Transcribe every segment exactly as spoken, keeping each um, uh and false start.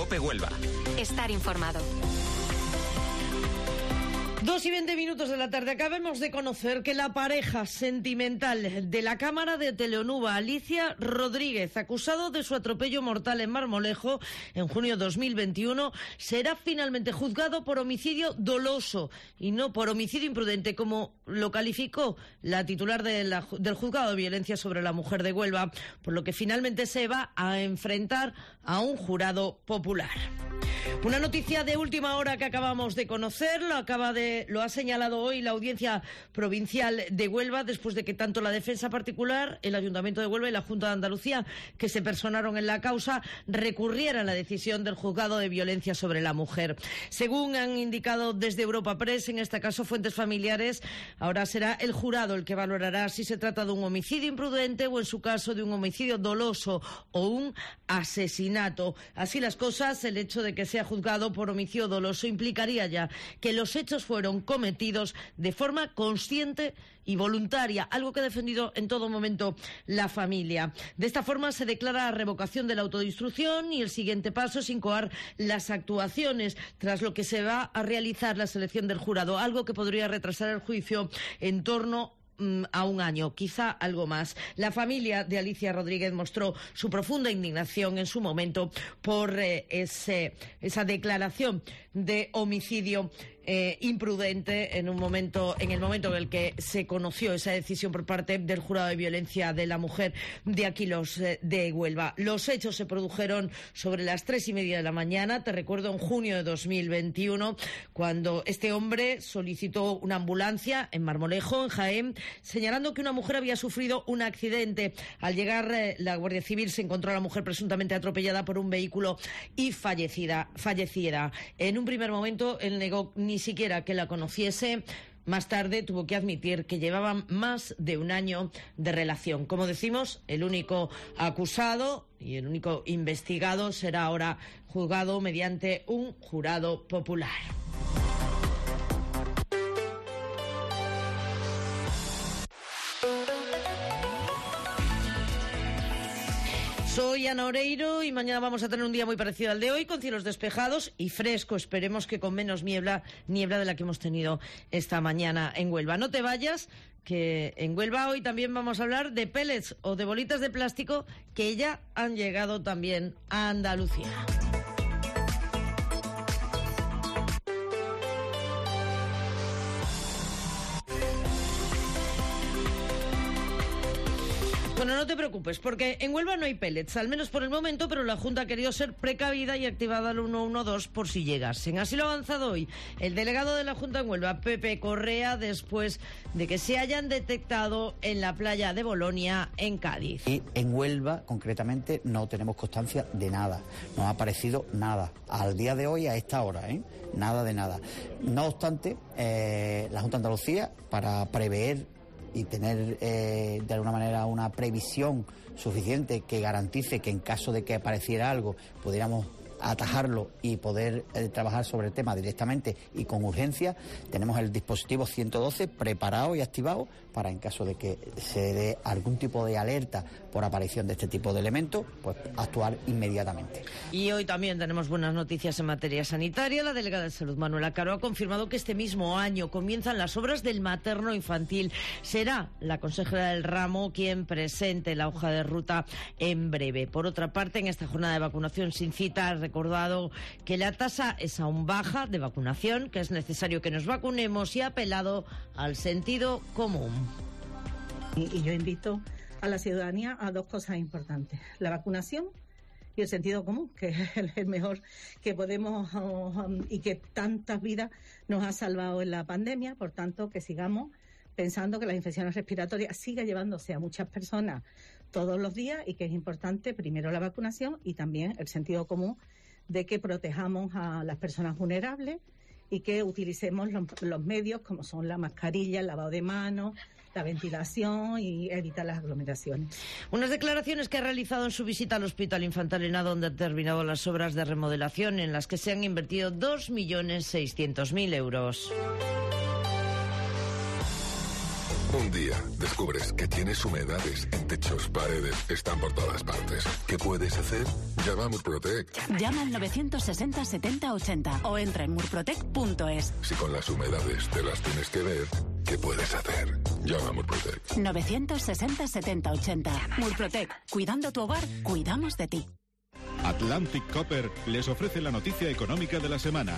COPE Huelva. Estar informado. Dos y veinte minutos de la tarde. Acabamos de conocer que la pareja sentimental de la Cámara de Teleonuba, Alicia Rodríguez, acusado de su atropello mortal en Marmolejo en junio de dos mil veintiuno, será finalmente juzgado por homicidio doloso y no por homicidio imprudente, como lo calificó la titular de la, del Juzgado de Violencia sobre la Mujer de Huelva, por lo que finalmente se va a enfrentar a un jurado popular. Una noticia de última hora que acabamos de conocer, lo acaba de, lo ha señalado hoy la Audiencia Provincial de Huelva, después de que tanto la defensa particular, el Ayuntamiento de Huelva y la Junta de Andalucía, que se personaron en la causa, recurrieran la decisión del Juzgado de Violencia sobre la Mujer. Según han indicado desde Europa Press, en este caso fuentes familiares, ahora será el jurado el que valorará si se trata de un homicidio imprudente o, en su caso, de un homicidio doloso o un asesinato. Así las cosas, el hecho de que sea juzgado por homicidio doloso implicaría ya que los hechos fueron cometidos de forma consciente y voluntaria, algo que ha defendido en todo momento la familia. De esta forma se declara la revocación de la autodestrucción y el siguiente paso es incoar las actuaciones, tras lo que se va a realizar la selección del jurado, algo que podría retrasar el juicio en torno a un año, quizá algo más. La familia de Alicia Rodríguez mostró su profunda indignación en su momento por eh, ese, esa declaración de homicidio eh, imprudente en un momento, en el momento en el que se conoció esa decisión por parte del Jurado de Violencia de la Mujer de aquí los eh, de Huelva. Los hechos se produjeron sobre las tres y media de la mañana, te recuerdo, en junio de dos mil veintiuno, cuando este hombre solicitó una ambulancia en Marmolejo, en Jaén, señalando que una mujer había sufrido un accidente. Al llegar eh, la Guardia Civil se encontró a la mujer presuntamente atropellada por un vehículo y fallecida, falleciera. En un primer momento él negó ni siquiera que la conociese. Más tarde tuvo que admitir que llevaban más de un año de relación. Como decimos, el único acusado y el único investigado será ahora juzgado mediante un jurado popular. Soy Ana Oreiro y mañana vamos a tener un día muy parecido al de hoy, con cielos despejados y fresco. Esperemos que con menos niebla, niebla de la que hemos tenido esta mañana en Huelva. No te vayas, que en Huelva hoy también vamos a hablar de pellets o de bolitas de plástico que ya han llegado también a Andalucía. Bueno, no te preocupes, porque en Huelva no hay pellets, al menos por el momento, pero la Junta ha querido ser precavida y activado el uno uno dos por si llegasen. Así lo ha avanzado hoy el delegado de la Junta en Huelva, Pepe Correa, después de que se hayan detectado en la playa de Bolonia, en Cádiz. Y en Huelva, concretamente, no tenemos constancia de nada, no ha aparecido nada, al día de hoy, a esta hora, ¿eh? Nada de nada. No obstante, eh, la Junta de Andalucía, para prever y tener eh, de alguna manera una previsión suficiente que garantice que en caso de que apareciera algo pudiéramos atajarlo y poder eh, trabajar sobre el tema directamente y con urgencia, tenemos el dispositivo ciento doce preparado y activado para, en caso de que se dé algún tipo de alerta por aparición de este tipo de elementos, pues actuar inmediatamente. Y hoy también tenemos buenas noticias en materia sanitaria. La delegada de Salud, Manuela Caro, ha confirmado que este mismo año comienzan las obras del materno infantil. Será la consejera del ramo quien presente la hoja de ruta en breve. Por otra parte, en esta jornada de vacunación sin cita, ha recordado que la tasa es aún baja de vacunación, que es necesario que nos vacunemos, y ha apelado al sentido común. Y, y yo invito a la ciudadanía a dos cosas importantes: la vacunación y el sentido común, que es el mejor que podemos um, y que tantas vidas nos ha salvado en la pandemia. Por tanto, que sigamos pensando que las infecciones respiratorias siga llevándose a muchas personas todos los días y que es importante primero la vacunación y también el sentido común de que protejamos a las personas vulnerables y que utilicemos los, los medios como son la mascarilla, el lavado de manos, la ventilación y evitar las aglomeraciones. Unas declaraciones que ha realizado en su visita al Hospital Infanta Elena, donde ha terminado las obras de remodelación en las que se han invertido dos millones seiscientos mil euros. Un día descubres que tienes humedades en techos, paredes, están por todas partes. ¿Qué puedes hacer? Llama a Murprotec. Llama al novecientos sesenta setenta ochenta o entra en murprotec punto es. Si con las humedades te las tienes que ver, ¿qué puedes hacer? Llama a Murprotec. novecientos sesenta setenta ochenta. Murprotec. Cuidando tu hogar, cuidamos de ti. Atlantic Copper les ofrece la noticia económica de la semana.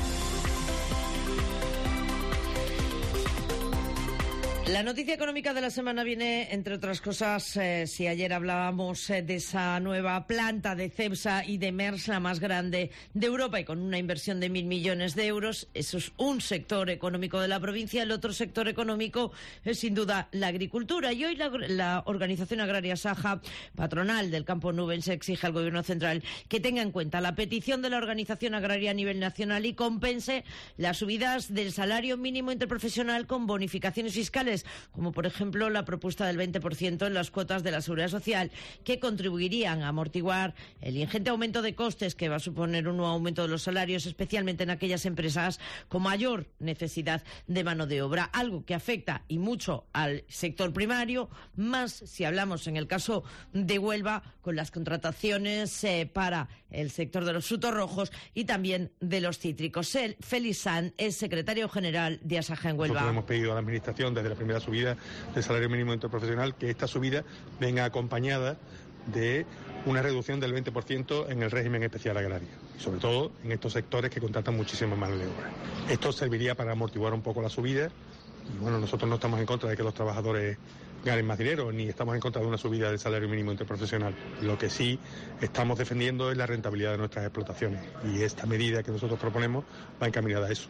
La noticia económica de la semana viene, entre otras cosas, eh, si ayer hablábamos eh, de esa nueva planta de Cepsa y de Merck, la más grande de Europa, y con una inversión de mil millones de euros. Eso es un sector económico de la provincia. El otro sector económico es, sin duda, la agricultura. Y hoy la, la Organización Agraria Saja, patronal del campo nubense, exige al Gobierno central que tenga en cuenta la petición de la Organización Agraria a nivel nacional y compense las subidas del salario mínimo interprofesional con bonificaciones fiscales, como por ejemplo la propuesta del veinte por ciento en las cuotas de la Seguridad Social, que contribuirían a amortiguar el ingente aumento de costes que va a suponer un nuevo aumento de los salarios, especialmente en aquellas empresas con mayor necesidad de mano de obra, algo que afecta y mucho al sector primario, más si hablamos en el caso de Huelva con las contrataciones eh, para el sector de los frutos rojos y también de los cítricos. El Félix Sanz es secretario general de Asaja en Huelva. Nosotros hemos pedido a la Administración desde la primera subida del salario mínimo interprofesional que esta subida venga acompañada de una reducción del veinte por ciento en el régimen especial agrario, sobre todo en estos sectores que contratan muchísimo mano de obra. Esto serviría para amortiguar un poco la subida y bueno, nosotros no estamos en contra de que los trabajadores ganen más dinero, ni estamos en contra de una subida del salario mínimo interprofesional. Lo que sí estamos defendiendo es la rentabilidad de nuestras explotaciones y esta medida que nosotros proponemos va encaminada a eso,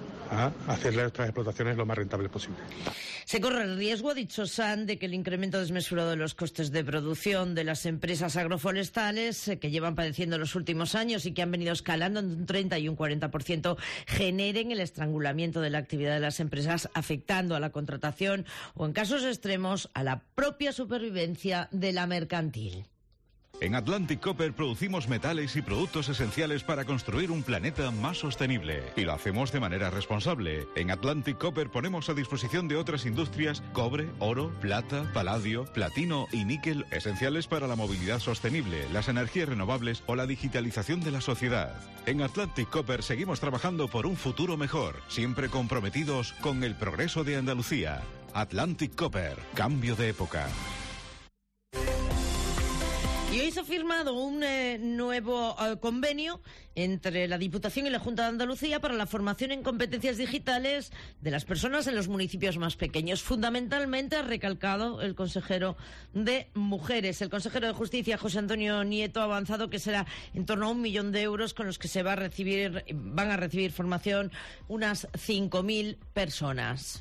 a hacer nuestras explotaciones lo más rentables posible. Se corre el riesgo, ha dicho Sanz, de que el incremento desmesurado de los costes de producción de las empresas agroforestales, eh, que llevan padeciendo los últimos años y que han venido escalando en un treinta y un cuarenta por ciento, generen el estrangulamiento de la actividad de las empresas, afectando a la contratación o, en casos extremos, a la propia supervivencia de la mercantil. En Atlantic Copper producimos metales y productos esenciales para construir un planeta más sostenible. Y lo hacemos de manera responsable. En Atlantic Copper ponemos a disposición de otras industrias cobre, oro, plata, paladio, platino y níquel, esenciales para la movilidad sostenible, las energías renovables o la digitalización de la sociedad. En Atlantic Copper seguimos trabajando por un futuro mejor, siempre comprometidos con el progreso de Andalucía. Atlantic Copper, cambio de época. Y hoy se ha firmado un eh, nuevo eh, convenio entre la Diputación y la Junta de Andalucía para la formación en competencias digitales de las personas en los municipios más pequeños. Fundamentalmente, ha recalcado el consejero de Mujeres. El consejero de Justicia, José Antonio Nieto, ha avanzado que será en torno a un millón de euros con los que se va a recibir, van a recibir formación unas cinco mil personas.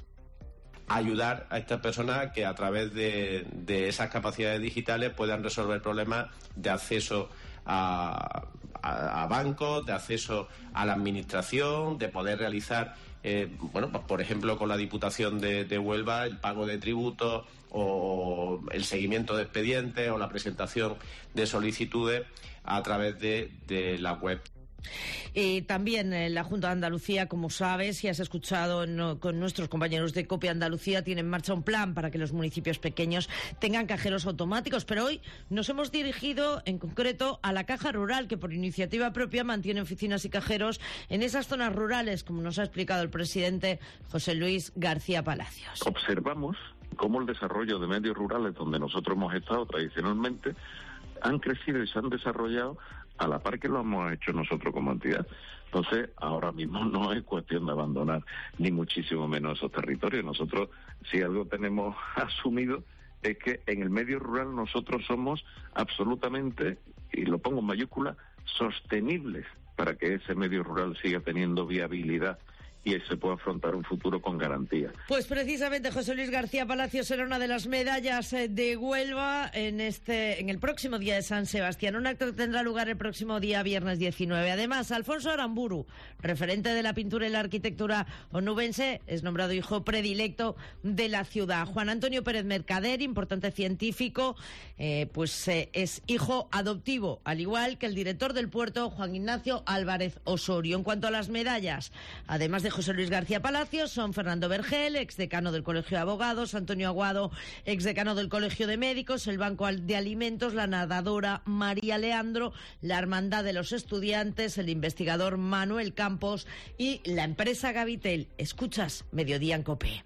Ayudar a estas personas que a través de, de esas capacidades digitales puedan resolver problemas de acceso a, a, a bancos, de acceso a la administración, de poder realizar, eh, bueno, pues por ejemplo con la Diputación de, de Huelva, el pago de tributos o el seguimiento de expedientes o la presentación de solicitudes a través de, de la web. Y también eh, la Junta de Andalucía, como sabes, y has escuchado no, con nuestros compañeros de COPE Andalucía, tiene en marcha un plan para que los municipios pequeños tengan cajeros automáticos. Pero hoy nos hemos dirigido en concreto a la Caja Rural, que por iniciativa propia mantiene oficinas y cajeros en esas zonas rurales, como nos ha explicado el presidente José Luis García Palacios. Observamos cómo el desarrollo de medios rurales, donde nosotros hemos estado tradicionalmente, han crecido y se han desarrollado a la par que lo hemos hecho nosotros como entidad. Entonces, ahora mismo no es cuestión de abandonar ni muchísimo menos esos territorios. Nosotros, si algo tenemos asumido, es que en el medio rural nosotros somos absolutamente, y lo pongo en mayúscula, sostenibles para que ese medio rural siga teniendo viabilidad y se pueda afrontar un futuro con garantía. Pues precisamente José Luis García Palacios será una de las medallas de Huelva en este en el próximo día de San Sebastián. Un acto que tendrá lugar el próximo día viernes diecinueve. Además, Alfonso Aramburu, referente de la pintura y la arquitectura onubense, es nombrado hijo predilecto de la ciudad. Juan Antonio Pérez Mercader, importante científico, eh, pues eh, es hijo adoptivo, al igual que el director del puerto, Juan Ignacio Álvarez Osorio. En cuanto a las medallas, además de José Luis García Palacios son Fernando Vergel, exdecano del Colegio de Abogados, Antonio Aguado, exdecano del Colegio de Médicos, el Banco de Alimentos, la nadadora María Leandro, la Hermandad de los Estudiantes, el investigador Manuel Campos y la empresa Gavitel. Escuchas Mediodía en COPE.